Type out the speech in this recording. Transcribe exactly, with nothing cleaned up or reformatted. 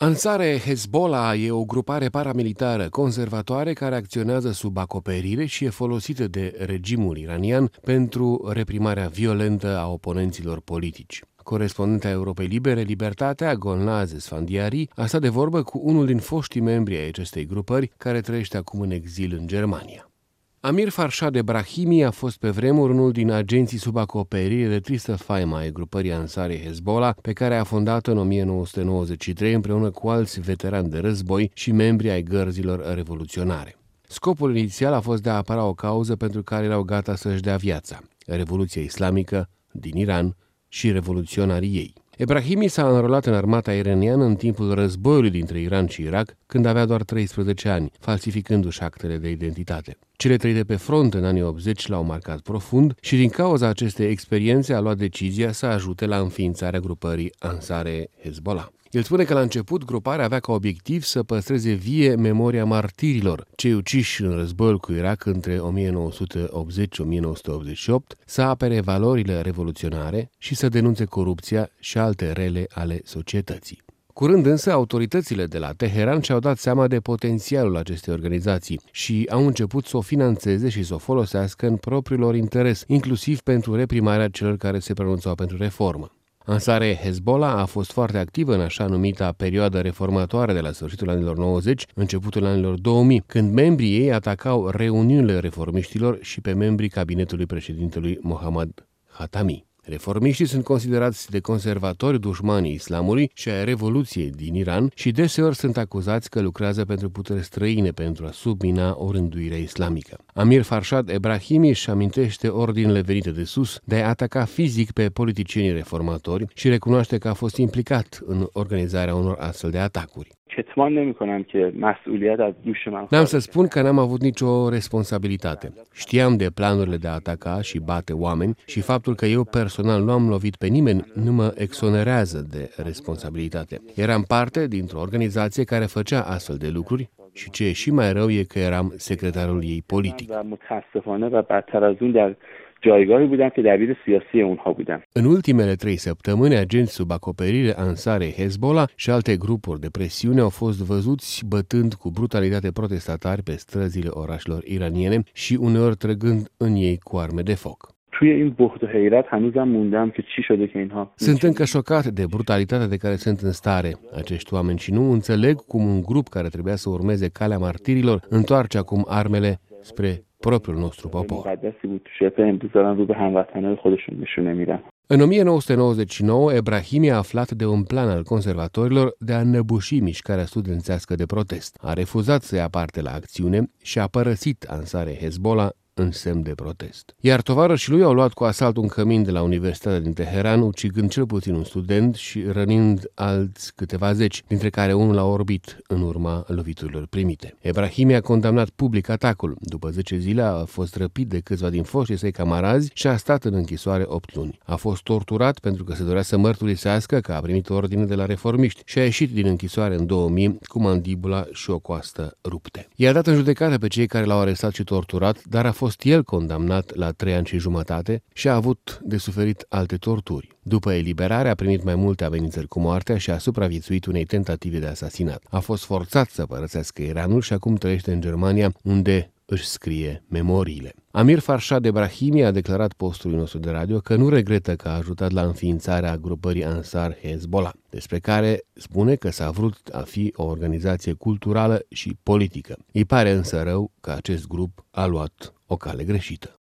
Ansare Hezbollah e o grupare paramilitară conservatoare care acționează sub acoperire și e folosită de regimul iranian pentru reprimarea violentă a oponenților politici. Corespondenta Europei Libere, Libertatea, Golnaz Esfandiari, a stat de vorbă cu unul din foștii membri ai acestei grupări, care trăiește acum în exil în Germania. Amir Farshad Ebrahimi a fost pe vremuri unul din agenții sub acoperire de tristă faimă ai grupării Ansare Hezbollah, pe care a fondat-o în o mie nouă sute nouăzeci și trei împreună cu alți veterani de război și membri ai gărzilor revoluționare. Scopul inițial a fost de a apăra o cauză pentru care erau gata să-și dea viața: Revoluția Islamică din Iran și revoluționarii ei. Ebrahimi s-a înrolat în armata iraniană în timpul războiului dintre Iran și Irak, când avea doar treisprezece ani, falsificându-și actele de identitate. Cele trăite pe front în anii optzeci l-au marcat profund și din cauza acestei experiențe a luat decizia să ajute la înființarea grupării Ansare Hezbollah. El spune că la început gruparea avea ca obiectiv să păstreze vie memoria martirilor, cei uciși în războiul cu Irak între o mie nouă sute optzeci - o mie nouă sute optzeci și opt, să apere valorile revoluționare și să denunțe corupția și alte rele ale societății. Curând însă, autoritățile de la Teheran și-au dat seama de potențialul acestei organizații și au început să o finanțeze și să o folosească în propriul lor interes, inclusiv pentru reprimarea celor care se pronunțau pentru reformă. Ansare Hezbollah a fost foarte activă în așa numita perioadă reformatoare de la sfârșitul anilor nouăzeci, începutul anilor două mii, când membrii ei atacau reuniunile reformiștilor și pe membrii cabinetului președintelui Mohammad Khatami. Reformiștii sunt considerați de conservatori dușmanii islamului și ai revoluției din Iran și deseori sunt acuzați că lucrează pentru puteri străine pentru a submina o rânduire islamică. Amir Farshad Ebrahimi își amintește ordinele venite de sus de a ataca fizic pe politicienii reformatori și recunoaște că a fost implicat în organizarea unor astfel de atacuri. N-am să spun că n-am avut nicio responsabilitate. Știam de planurile de a ataca și bate oameni și faptul că eu personal nu am lovit pe nimeni nu mă exonerează de responsabilitate. Eram parte dintr-o organizație care făcea astfel de lucruri și ce e și mai rău e că eram secretarul ei politic. În ultimele trei săptămâni, agenți sub acoperire Ansare Hezbollah și alte grupuri de presiune au fost văzuți bătând cu brutalitate protestatari pe străzile orașelor iraniene și uneori trăgând în ei cu arme de foc. Sunt încă șocat de brutalitatea de care sunt în stare acești oameni și nu înțeleg cum un grup care trebuia să urmeze calea martirilor întoarce acum armele spre propriul nostru popor. În o mie nouă sute nouăzeci și nouă, Ebrahimi a aflat de un plan al conservatorilor de a înnăbuși mișcarea studențească de protest. A refuzat să ia parte la acțiune și a părăsit Ansare Hezbollah în semn de protest. Iar tovarășii lui au luat cu asalt un cămin de la Universitatea din Teheran, ucigând cel puțin un student și rănind alți câteva zeci, dintre care unul a orbit în urma loviturilor primite. Ebrahimi a condamnat public atacul. După zece zile a fost răpit de câțiva din foștii săi camarazi și a stat în închisoare opt luni. A fost torturat pentru că se dorea să mărturisească că a primit ordine de la reformiști și a ieșit din închisoare în două mii cu mandibula și o coastă rupte. I-a dat în judecată pe cei care l-au arestat și torturat, dar a fost el condamnat la trei ani și jumătate și a avut de suferit alte torturi. După eliberare a primit mai multe amenințări cu moartea și a supraviețuit unei tentative de asasinat. A fost forțat să părăsească Iranul și acum trăiește în Germania, unde își scrie memoriile. Amir Farshad Ebrahimi a declarat postului nostru de radio că nu regretă că a ajutat la înființarea grupării Ansar Hezbollah, despre care spune că s-a vrut a fi o organizație culturală și politică. Îi pare însă rău că acest grup a luat o cale greșită.